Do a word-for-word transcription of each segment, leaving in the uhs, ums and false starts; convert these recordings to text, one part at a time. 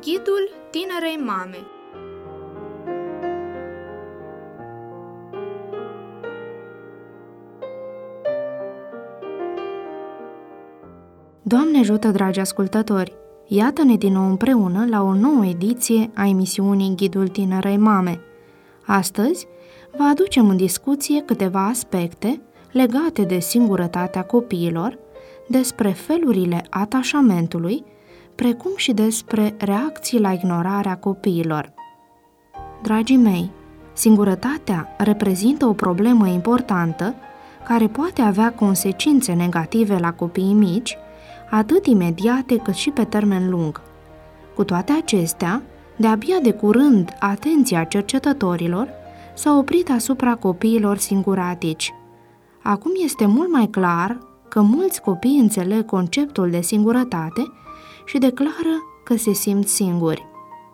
Ghidul tinerei mame. Doamne ajută, dragi ascultători! Iată-ne din nou împreună la o nouă ediție a emisiunii Ghidul tinerei mame. Astăzi vă aducem în discuție câteva aspecte legate de singurătatea copiilor, despre felurile atașamentului, precum și despre reacții la ignorarea copiilor. Dragii mei, singurătatea reprezintă o problemă importantă care poate avea consecințe negative la copiii mici, atât imediate cât și pe termen lung. Cu toate acestea, de-abia de curând atenția cercetătorilor s-a oprit asupra copiilor singuratici. Acum este mult mai clar că mulți copii înțeleg conceptul de singurătate și declară că se simt singuri.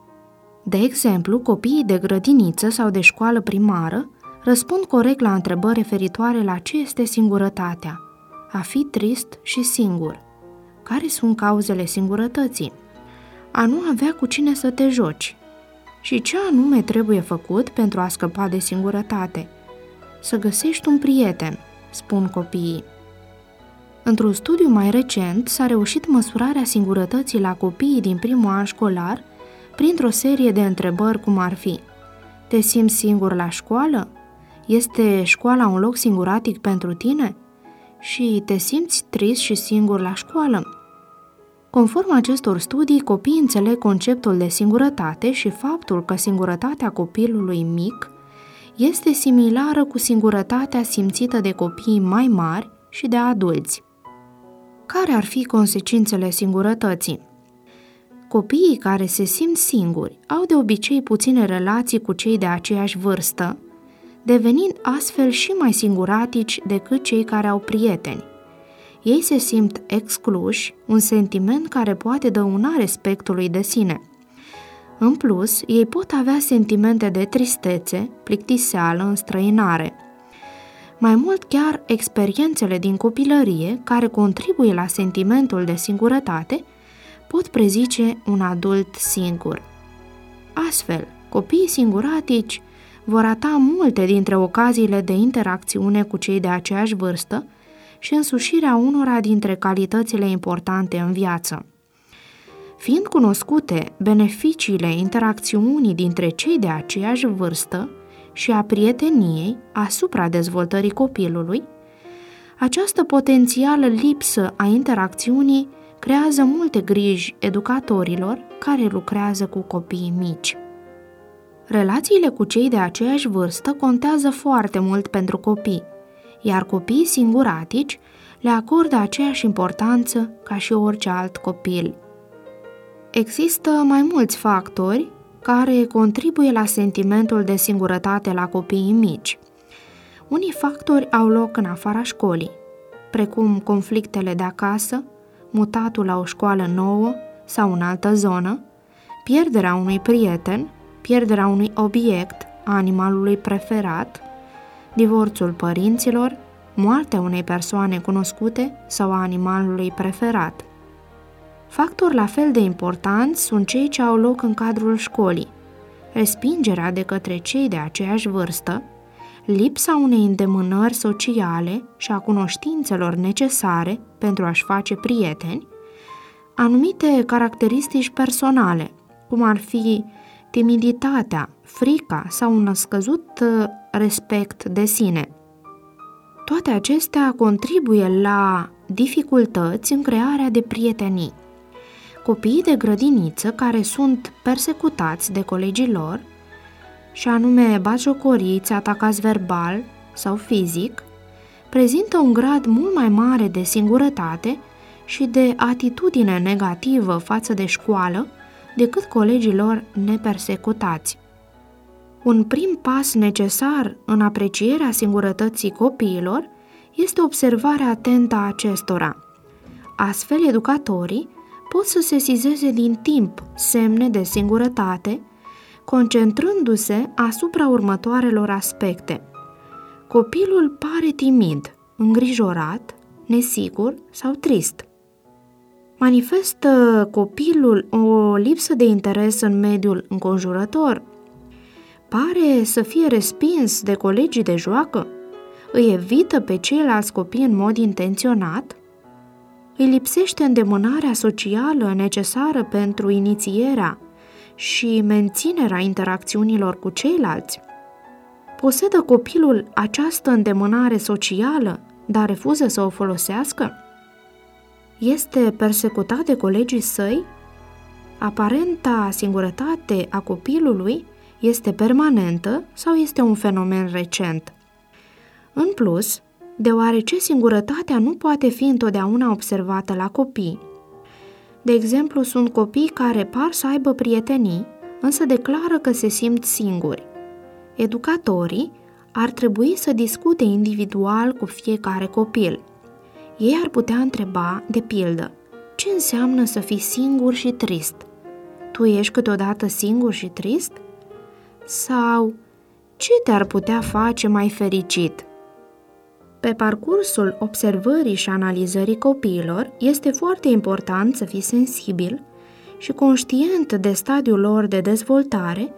De exemplu, copiii de grădiniță sau de școală primară răspund corect la întrebări referitoare la ce este singurătatea, a fi trist și singur. Care sunt cauzele singurătății? A nu avea cu cine să te joci. Și ce anume trebuie făcut pentru a scăpa de singurătate? Să găsești un prieten, spun copiii. Într-un studiu mai recent s-a reușit măsurarea singurătății la copiii din primul an școlar printr-o serie de întrebări cum ar fi: te simți singur la școală? Este școala un loc singuratic pentru tine? Și te simți trist și singur la școală? Conform acestor studii, copiii înțeleg conceptul de singurătate și faptul că singurătatea copilului mic este similară cu singurătatea simțită de copiii mai mari și de adulți. Care ar fi consecințele singurătății? Copiii care se simt singuri au de obicei puține relații cu cei de aceeași vârstă, devenind astfel și mai singuratici decât cei care au prieteni. Ei se simt excluși, un sentiment care poate dăuna respectului de sine. În plus, ei pot avea sentimente de tristețe, plictiseală, înstrăinare. Mai mult chiar, experiențele din copilărie, care contribuie la sentimentul de singurătate, pot prezice un adult singur. Astfel, copiii singuratici vor rata multe dintre ocaziile de interacțiune cu cei de aceeași vârstă și însușirea unora dintre calitățile importante în viață. Fiind cunoscute beneficiile interacțiunii dintre cei de aceeași vârstă și a prieteniei asupra dezvoltării copilului, această potențială lipsă a interacțiunii creează multe griji educatorilor care lucrează cu copiii mici. Relațiile cu cei de aceeași vârstă contează foarte mult pentru copii, iar copiii singuratici le acordă aceeași importanță ca și orice alt copil. Există mai mulți factori care contribuie la sentimentul de singurătate la copiii mici. Unii factori au loc în afara școlii, precum conflictele de acasă, mutatul la o școală nouă sau în altă zonă, pierderea unui prieten, pierderea unui obiect, a animalului preferat, divorțul părinților, moartea unei persoane cunoscute sau a animalului preferat. Factori la fel de importanți sunt cei ce au loc în cadrul școlii: respingerea de către cei de aceeași vârstă, lipsa unei îndemânări sociale și a cunoștințelor necesare pentru a-și face prieteni, anumite caracteristici personale, cum ar fi timiditatea, frica sau un scăzut respect de sine. Toate acestea contribuie la dificultăți în crearea de prietenii. Copiii de grădiniță care sunt persecutați de colegii lor, și anume batjocoriți, atacați verbal sau fizic, prezintă un grad mult mai mare de singurătate și de atitudine negativă față de școală decât colegii lor nepersecutați. Un prim pas necesar în aprecierea singurătății copiilor este observarea atentă a acestora. Astfel, educatorii pot să sesizeze din timp semne de singurătate, concentrându-se asupra următoarelor aspecte. Copilul pare timid, îngrijorat, nesigur sau trist. Manifestă copilul o lipsă de interes în mediul înconjurător? Pare să fie respins de colegii de joacă? Îi evită pe ceilalți copii în mod intenționat? Îi lipsește îndemânarea socială necesară pentru inițierea și menținerea interacțiunilor cu ceilalți? Posedă copilul această îndemânare socială, dar refuză să o folosească? Este persecutat de colegii săi? Aparenta singurătate a copilului este permanentă sau este un fenomen recent? În plus, deoarece singurătatea nu poate fi întotdeauna observată la copii. De exemplu, sunt copii care par să aibă prietenii, însă declară că se simt singuri. Educatorii ar trebui să discute individual cu fiecare copil. Ei ar putea întreba, de pildă, ce înseamnă să fii singur și trist? Tu ești câteodată singur și trist? Sau ce te-ar putea face mai fericit? Pe parcursul observării și analizării copiilor, este foarte important să fii sensibil și conștient de stadiul lor de dezvoltare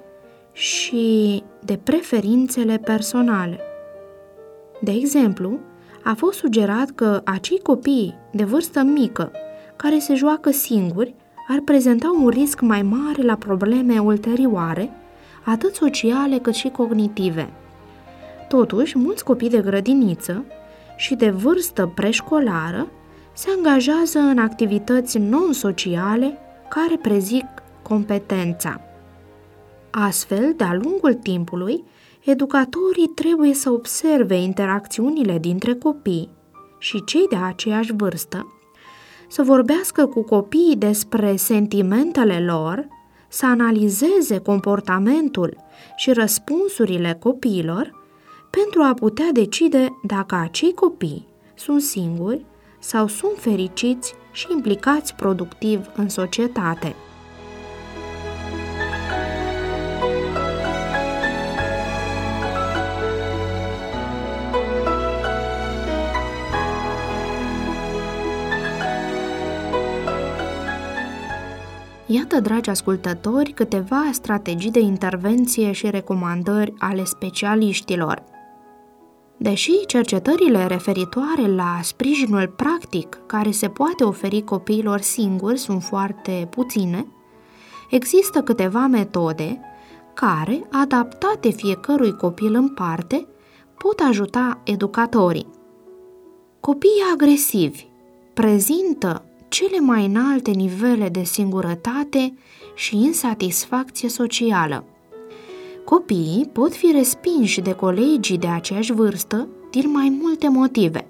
și de preferințele personale. De exemplu, a fost sugerat că acei copii de vârstă mică care se joacă singuri ar prezenta un risc mai mare la probleme ulterioare, atât sociale cât și cognitive. Totuși, mulți copii de grădiniță și de vârstă preșcolară se angajează în activități non-sociale care prezic competența. Astfel, de-a lungul timpului, educatorii trebuie să observe interacțiunile dintre copii și cei de aceeași vârstă, să vorbească cu copiii despre sentimentele lor, să analizeze comportamentul și răspunsurile copiilor pentru a putea decide dacă acei copii sunt singuri sau sunt fericiți și implicați productiv în societate. Iată, dragi ascultători, câteva strategii de intervenție și recomandări ale specialiștilor. Deși cercetările referitoare la sprijinul practic care se poate oferi copiilor singuri sunt foarte puține, există câteva metode care, adaptate fiecărui copil în parte, pot ajuta educatorii. Copiii agresivi prezintă cele mai înalte nivele de singurătate și insatisfacție socială. Copiii pot fi respinși de colegii de aceeași vârstă din mai multe motive.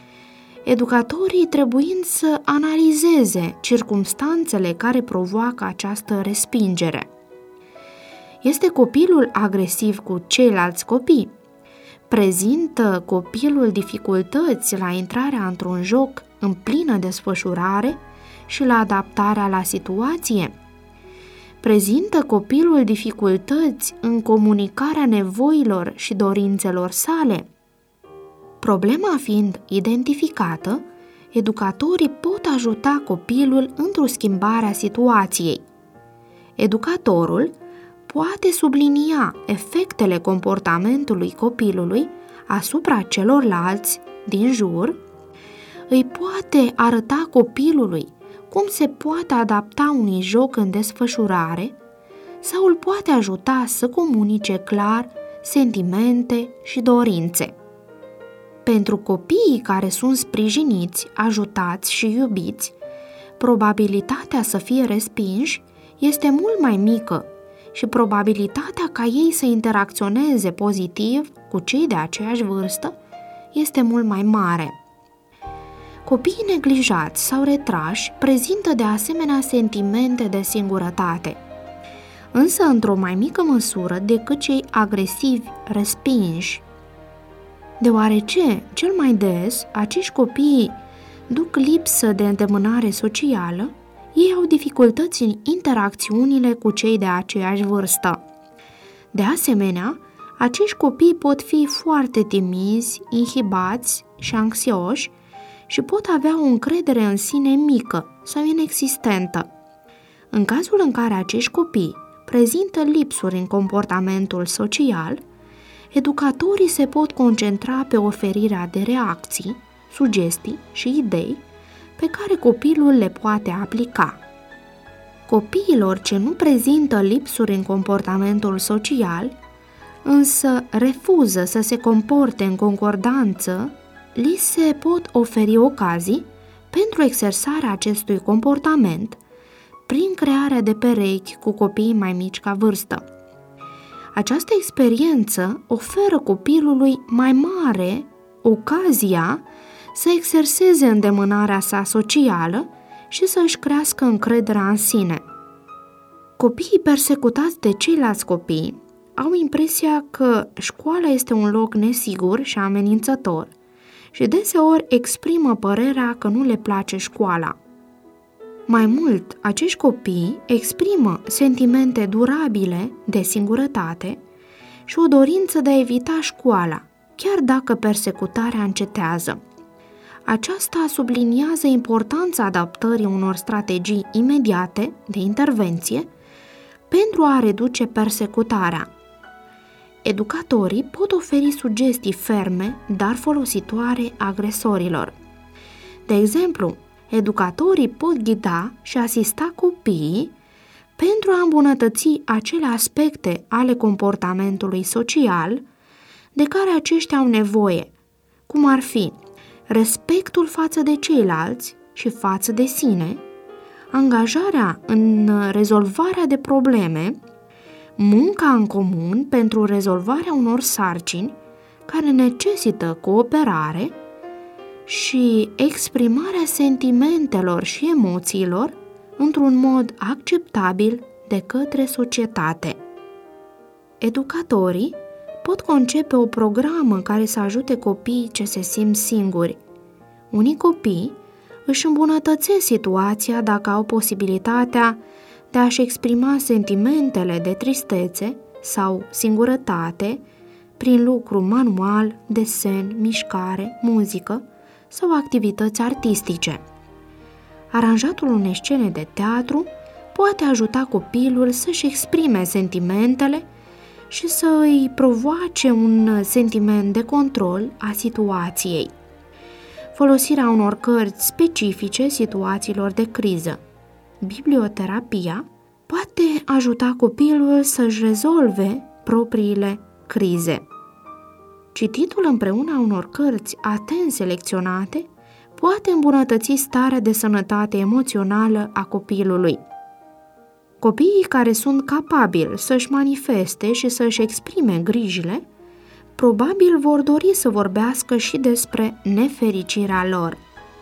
Educatorii trebuind să analizeze circumstanțele care provoacă această respingere. Este copilul agresiv cu ceilalți copii? Prezintă copilul dificultăți la intrarea într-un joc în plină desfășurare și la adaptarea la situație? Prezintă copilul dificultăți în comunicarea nevoilor și dorințelor sale? Problema fiind identificată, educatorii pot ajuta copilul într-o schimbare a situației. Educatorul poate sublinia efectele comportamentului copilului asupra celorlalți din jur, îi poate arăta copilului cum se poate adapta unui joc în desfășurare sau îl poate ajuta să comunice clar sentimente și dorințe. Pentru copiii care sunt sprijiniți, ajutați și iubiți, probabilitatea să fie respinși este mult mai mică și probabilitatea ca ei să interacționeze pozitiv cu cei de aceeași vârstă este mult mai mare. Copiii neglijați sau retrași prezintă de asemenea sentimente de singurătate, însă într-o mai mică măsură decât cei agresivi respinși, deoarece cel mai des acești copii duc lipsă de îndemânare socială, ei au dificultăți în interacțiunile cu cei de aceeași vârstă. De asemenea, acești copii pot fi foarte timizi, inhibați și anxioși și pot avea o încredere în sine mică sau inexistentă. În cazul în care acești copii prezintă lipsuri în comportamentul social, educatorii se pot concentra pe oferirea de reacții, sugestii și idei pe care copilul le poate aplica. Copiilor ce nu prezintă lipsuri în comportamentul social, însă refuză să se comporte în concordanță, li se pot oferi ocazii pentru exersarea acestui comportament prin crearea de perechi cu copiii mai mici ca vârstă. Această experiență oferă copilului mai mare ocazia să exerseze îndemânarea sa socială și să își crească încrederea în sine. Copiii persecutați de ceilalți copii au impresia că școala este un loc nesigur și amenințător și deseori exprimă părerea că nu le place școala. Mai mult, acești copii exprimă sentimente durabile de singurătate și o dorință de a evita școala, chiar dacă persecutarea încetează. Aceasta subliniază importanța adaptării unor strategii imediate de intervenție pentru a reduce persecutarea. Educatorii pot oferi sugestii ferme, dar folositoare agresorilor. De exemplu, educatorii pot ghida și asista copiii pentru a îmbunătăți acele aspecte ale comportamentului social de care aceștia au nevoie, cum ar fi respectul față de ceilalți și față de sine, angajarea în rezolvarea de probleme, munca în comun pentru rezolvarea unor sarcini care necesită cooperare și exprimarea sentimentelor și emoțiilor într-un mod acceptabil de către societate. Educatorii pot concepe o programă care să ajute copiii ce se simt singuri. Unii copii își îmbunătățesc situația dacă au posibilitatea de a-și exprima sentimentele de tristețe sau singurătate prin lucru manual, desen, mișcare, muzică sau activități artistice. Aranjatul unei scene de teatru poate ajuta copilul să-și exprime sentimentele și să îi provoace un sentiment de control a situației. Folosirea unor cărți specifice situațiilor de criză. Biblioterapia poate ajuta copilul să-și rezolve propriile crize. Cititul împreună a unor cărți atent selecționate poate îmbunătăți starea de sănătate emoțională a copilului. Copiii care sunt capabili să-și manifeste și să-și exprime grijile, probabil vor dori să vorbească și despre nefericirea lor.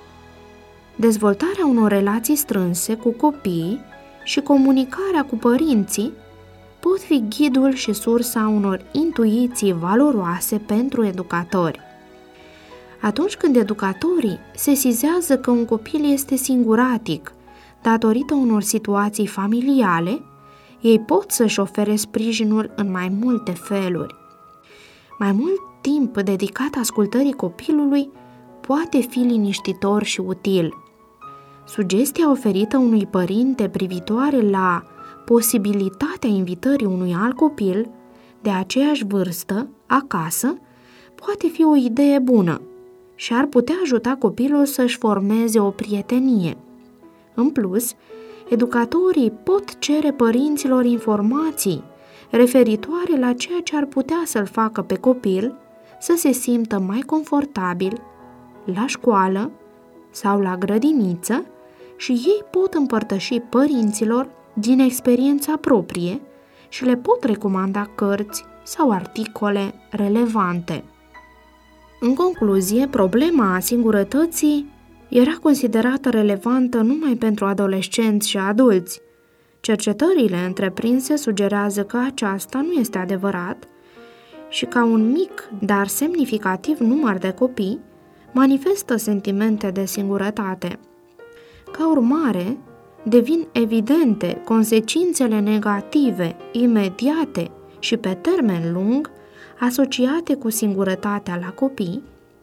Dezvoltarea unor relații strânse cu copiii și comunicarea cu părinții pot fi ghidul și sursa unor intuiții valoroase pentru educatori. Atunci când educatorii sesizează că un copil este singuratic datorită unor situații familiale, ei pot să-și ofere sprijinul în mai multe feluri. Mai mult timp dedicat ascultării copilului poate fi liniștitor și util. Sugestia oferită unui părinte privitoare la posibilitatea invitării unui alt copil de aceeași vârstă acasă poate fi o idee bună și ar putea ajuta copilul să-și formeze o prietenie. În plus, educatorii pot cere părinților informații referitoare la ceea ce ar putea să-l facă pe copil să se simtă mai confortabil la școală sau la grădiniță și ei pot împărtăși părinților din experiența proprie și le pot recomanda cărți sau articole relevante. În concluzie, problema singurătății era considerată relevantă numai pentru adolescenți și adulți. Cercetările întreprinse sugerează că aceasta nu este adevărat și că un mic, dar semnificativ număr de copii manifestă sentimente de singurătate. Ca urmare, devin evidente consecințele negative, imediate și pe termen lung asociate cu singurătatea la copii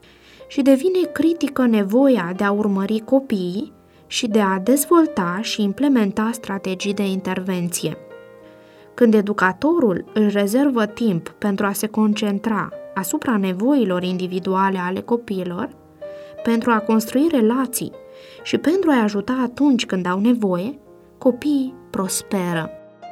și devine critică nevoia de a urmări copiii și de a dezvolta și implementa strategii de intervenție. Când educatorul își rezervă timp pentru a se concentra asupra nevoilor individuale ale copiilor, pentru a construi relații și pentru a-i ajuta atunci când au nevoie, copiii prosperă.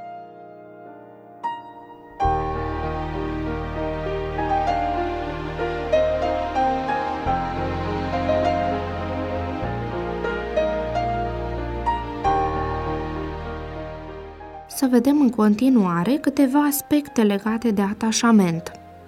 Să vedem în continuare câteva aspecte legate de atașament.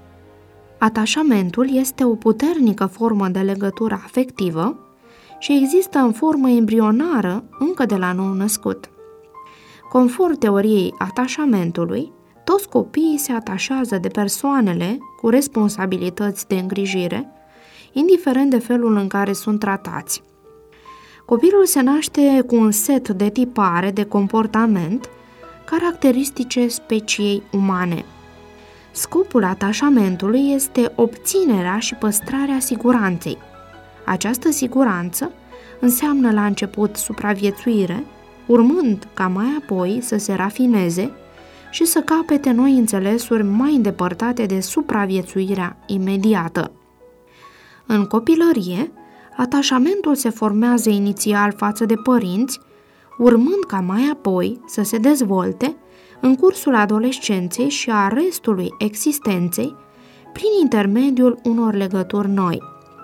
Atașamentul este o puternică formă de legătură afectivă și există în formă embrionară încă de la nou-născut. Conform teoriei atașamentului, toți copiii se atașează de persoanele cu responsabilități de îngrijire, indiferent de felul în care sunt tratați. Copilul se naște cu un set de tipare de comportament caracteristice speciei umane. Scopul atașamentului este obținerea și păstrarea siguranței. Această siguranță înseamnă la început supraviețuire, urmând ca mai apoi să se rafineze și să capete noi înțelesuri mai îndepărtate de supraviețuirea imediată. În copilărie, atașamentul se formează inițial față de părinți, urmând ca mai apoi să se dezvolte în cursul adolescenței și a restului existenței prin intermediul unor legături noi.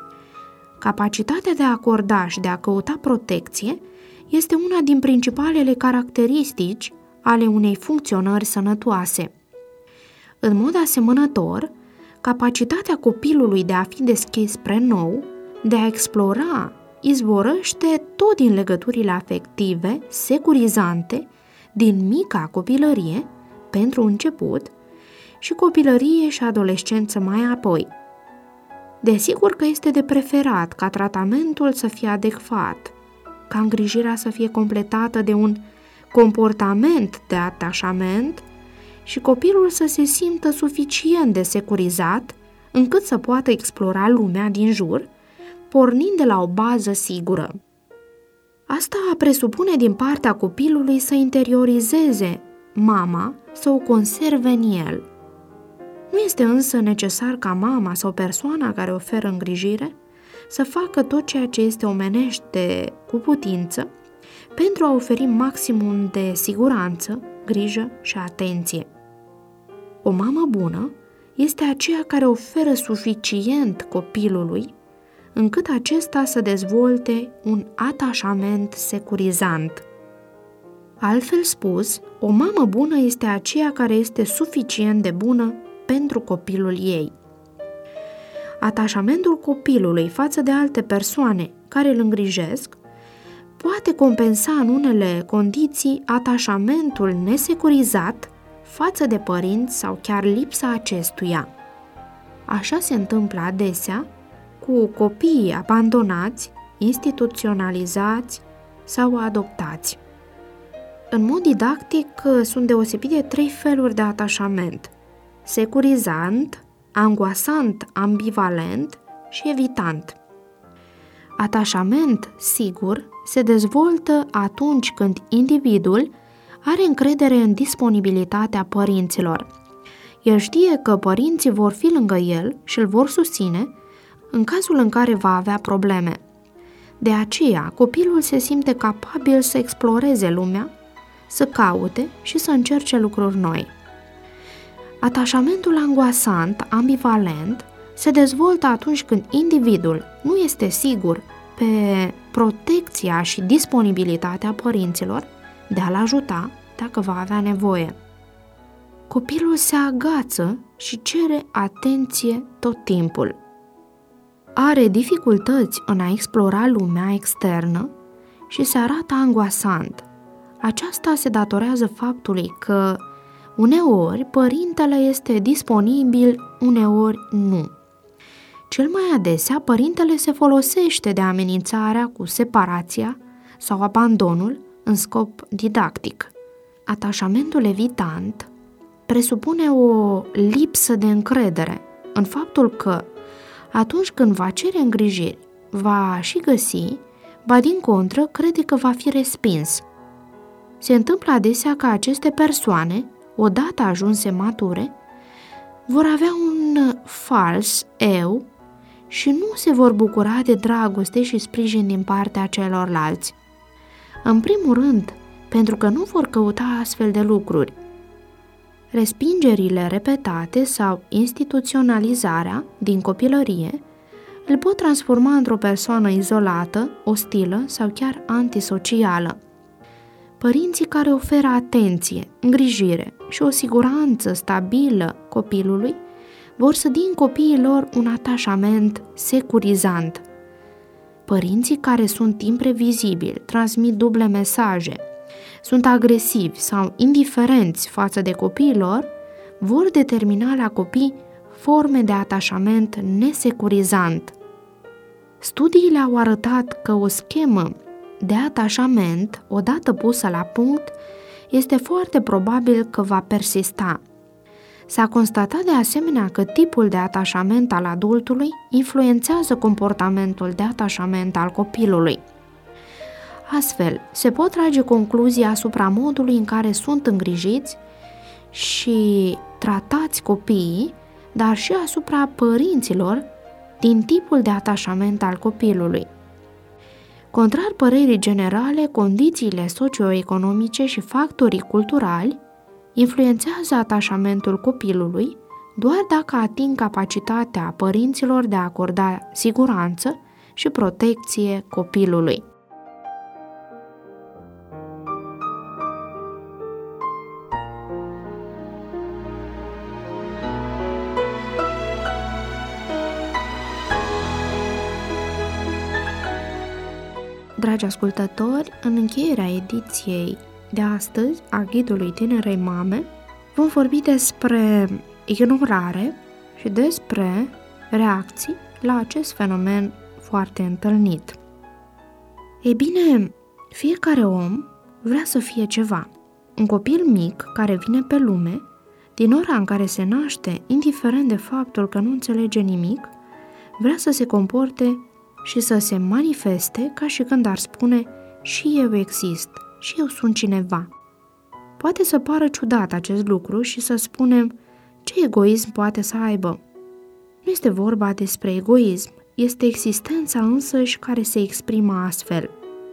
Capacitatea de a acorda și de a căuta protecție este una din principalele caracteristici ale unei funcționări sănătoase. În mod asemănător, capacitatea copilului de a fi deschis spre nou, de a explora, izvorăște tot din legăturile afective, securizante, din mica copilărie, pentru început, și copilărie și adolescență mai apoi. Desigur că este de preferat ca tratamentul să fie adecvat, ca îngrijirea să fie completată de un comportament de atașament și copilul să se simtă suficient de securizat încât să poată explora lumea din jur, pornind de la o bază sigură. Asta presupune din partea copilului să interiorizeze mama, să o conserve în el. Nu este însă necesar ca mama sau persoana care oferă îngrijire să facă tot ceea ce este omenește cu putință pentru a oferi maximum de siguranță, grijă și atenție. O mamă bună este aceea care oferă suficient copilului încât acesta să dezvolte un atașament securizant. Altfel spus, o mamă bună este aceea care este suficient de bună pentru copilul ei. Atașamentul copilului față de alte persoane care îl îngrijesc poate compensa în unele condiții atașamentul nesecurizat față de părinți sau chiar lipsa acestuia. Așa se întâmplă adesea cu copiii abandonați, instituționalizați sau adoptați. În mod didactic, sunt deosebite trei feluri de atașament: securizant, angoasant, ambivalent și evitant. Atașament sigur se dezvoltă atunci când individul are încredere în disponibilitatea părinților. El știe că părinții vor fi lângă el și îl vor susține în cazul în care va avea probleme. De aceea, copilul se simte capabil să exploreze lumea, să caute și să încerce lucruri noi. Atașamentul angoasant, ambivalent, se dezvoltă atunci când individul nu este sigur pe protecția și disponibilitatea părinților de a-l ajuta dacă va avea nevoie. Copilul se agață și cere atenție tot timpul. Are dificultăți în a explora lumea externă și se arată angoasant. Aceasta se datorează faptului că uneori părintele este disponibil, uneori nu. Cel mai adesea, părintele se folosește de amenințarea cu separația sau abandonul în scop didactic. Atașamentul evitant presupune o lipsă de încredere în faptul că Atunci când va cere îngrijiri, va și găsi, ba din contră, crede că va fi respins. Se întâmplă adesea că aceste persoane, odată ajunse mature, vor avea un fals eu și nu se vor bucura de dragoste și sprijin din partea celorlalți. În primul rând, pentru că nu vor căuta astfel de lucruri. Respingerile repetate sau instituționalizarea din copilărie îl pot transforma într-o persoană izolată, ostilă sau chiar antisocială. Părinții care oferă atenție, îngrijire și o siguranță stabilă copilului vor sădi în copiii lor un atașament securizant. Părinții care sunt imprevizibili, transmit duble mesaje, sunt agresivi sau indiferenți față de copiii lor, vor determina la copii forme de atașament nesecurizant. Studiile au arătat că o schemă de atașament, odată pusă la punct, este foarte probabil că va persista. S-a constatat de asemenea că tipul de atașament al adultului influențează comportamentul de atașament al copilului. Astfel, se pot trage concluzii asupra modului în care sunt îngrijiți și tratați copiii, dar și asupra părinților din tipul de atașament al copilului. Contrar părerii generale, condițiile socioeconomice și factorii culturali influențează atașamentul copilului doar dacă ating capacitatea părinților de a acorda siguranță și protecție copilului. Dragi ascultători, în încheierea ediției de astăzi a Ghidului Tinerei Mame vom vorbi despre ignorare și despre reacții la acest fenomen foarte întâlnit. Ei bine, fiecare om vrea să fie ceva. Un copil mic care vine pe lume, din ora în care se naște, indiferent de faptul că nu înțelege nimic, vrea să se comporte și să se manifeste ca și când ar spune și eu exist, și eu sunt cineva. Poate să pară ciudat acest lucru și să spunem ce egoism poate să aibă. Nu este vorba despre egoism, este existența însăși care se exprimă astfel.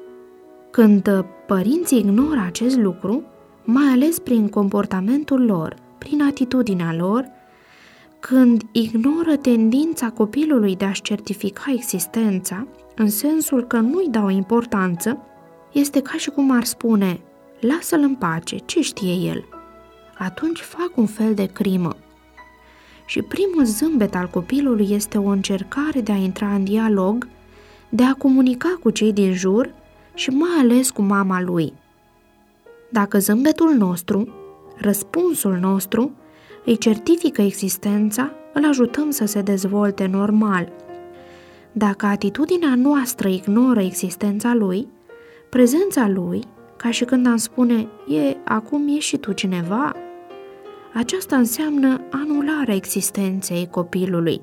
Când părinții ignoră acest lucru, mai ales prin comportamentul lor, prin atitudinea lor, când ignoră tendința copilului de a-și certifica existența, în sensul că nu-i dau importanță, este ca și cum ar spune, lasă-l în pace, ce știe el? Atunci fac un fel de crimă. Și primul zâmbet al copilului este o încercare de a intra în dialog, de a comunica cu cei din jur și mai ales cu mama lui. Dacă zâmbetul nostru, răspunsul nostru, îi certifică existența, îl ajutăm să se dezvolte normal. Dacă atitudinea noastră ignoră existența lui, prezența lui, ca și când am spune, e, acum ești și tu cineva, aceasta înseamnă anularea existenței copilului.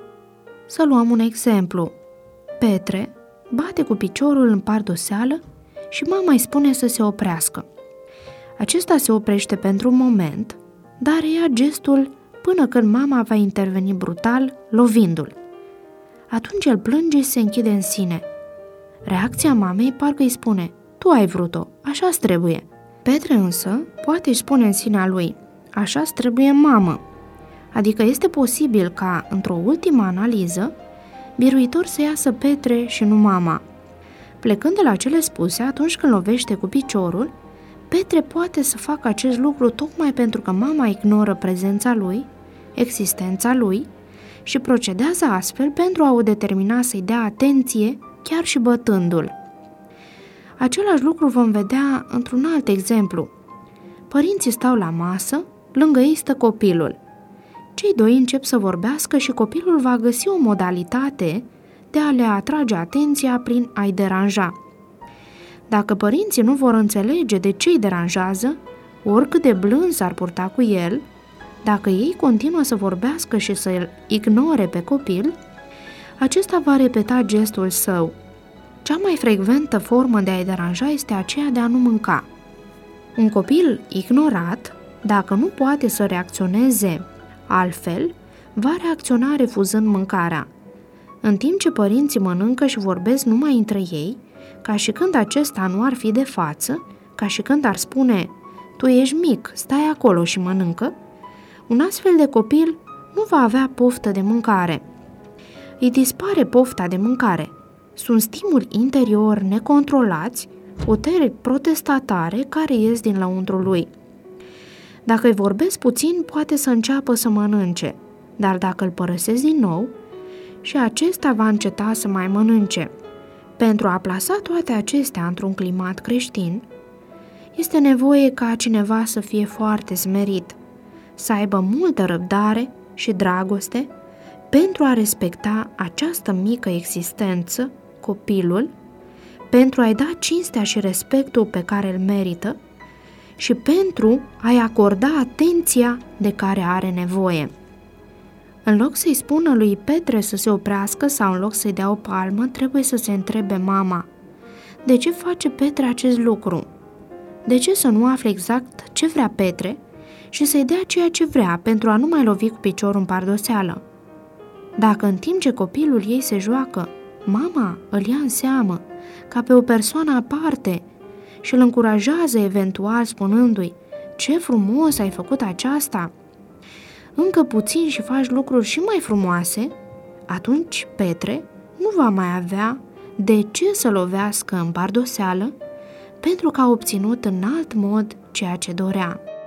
Să luăm un exemplu. Petre bate cu piciorul în pardoseală și mama îi spune să se oprească. Acesta se oprește pentru un moment, dar ia gestul până când mama va interveni brutal, lovindu-l. Atunci el plânge și se închide în sine. Reacția mamei parcă îi spune, tu ai vrut-o, așa-ți trebuie. Petre însă poate își spune în sinea lui, așa-ți trebuie mamă. Adică este posibil ca, într-o ultimă analiză, biruitor să iasă Petre și nu mama. Plecând de la cele spuse, atunci când lovește cu piciorul, Petre poate să facă acest lucru tocmai pentru că mama ignoră prezența lui, existența lui și procedează astfel pentru a o determina să-i dea atenție, chiar și bătându-l. Același lucru vom vedea într-un alt exemplu. Părinții stau la masă, lângă ei stă copilul. Cei doi încep să vorbească și copilul va găsi o modalitate de a le atrage atenția prin a-i deranja. Dacă părinții nu vor înțelege de ce îi deranjează, oricât de blând s-ar purta cu el, dacă ei continuă să vorbească și să-l ignore pe copil, acesta va repeta gestul său. Cea mai frecventă formă de a-i deranja este aceea de a nu mânca. Un copil ignorat, dacă nu poate să reacționeze altfel, va reacționa refuzând mâncarea. În timp ce părinții mănâncă și vorbesc numai între ei, ca și când acesta nu ar fi de față, ca și când ar spune: tu ești mic, stai acolo și mănâncă, un astfel de copil nu va avea poftă de mâncare. Îi dispare pofta de mâncare. Sunt stimuli interiori necontrolați, puteri protestatare care ies din lăuntrul lui. Dacă îi vorbesc puțin, poate să înceapă să mănânce, dar dacă îl părăsesc din nou, și acesta va înceta să mai mănânce. Pentru a plasa toate acestea într-un climat creștin, este nevoie ca cineva să fie foarte smerit, să aibă multă răbdare și dragoste pentru a respecta această mică existență, copilul, pentru a-i da cinstea și respectul pe care îl merită și pentru a-i acorda atenția de care are nevoie. În loc să-i spună lui Petre să se oprească sau în loc să-i dea o palmă, trebuie să se întrebe mama: de ce face Petre acest lucru? De ce să nu afle exact ce vrea Petre și să-i dea ceea ce vrea pentru a nu mai lovi cu piciorul în pardoseală? Dacă în timp ce copilul ei se joacă, mama îl ia în seamă ca pe o persoană aparte și îl încurajează eventual spunându-i: ce frumos ai făcut aceasta, încă puțin și faci lucruri și mai frumoase, atunci Petre nu va mai avea de ce să lovească în pardoseală pentru că a obținut în alt mod ceea ce dorea.